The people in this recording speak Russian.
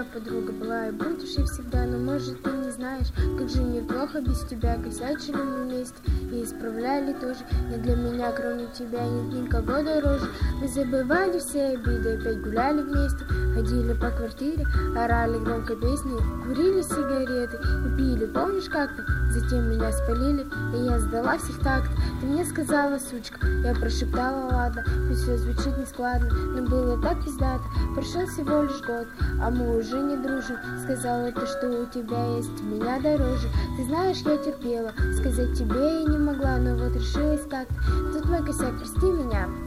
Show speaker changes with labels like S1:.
S1: подруга была и будешь и всегда. Но может ты не знаешь, как же мне плохо без тебя. Косячили мы вместе и исправляли тоже. Но для меня кроме тебя нет никого дороже. Мы забывали все обиды, опять гуляли вместе, ходили по квартире, орали громко песни, курили сигареты и пили, помнишь как-то? Затем меня спалили, и я сдала всех так-то. Ты мне сказала, сучка, я прошептала, ладно, пусть все звучит нескладно, но было так пиздато. Прошел всего лишь год, а мы уже не дружим. Сказала ты, что у тебя есть меня дороже. Ты знаешь, я терпела, сказать тебе я не могла, но вот решилась как-то. Тут мой косяк, прости меня.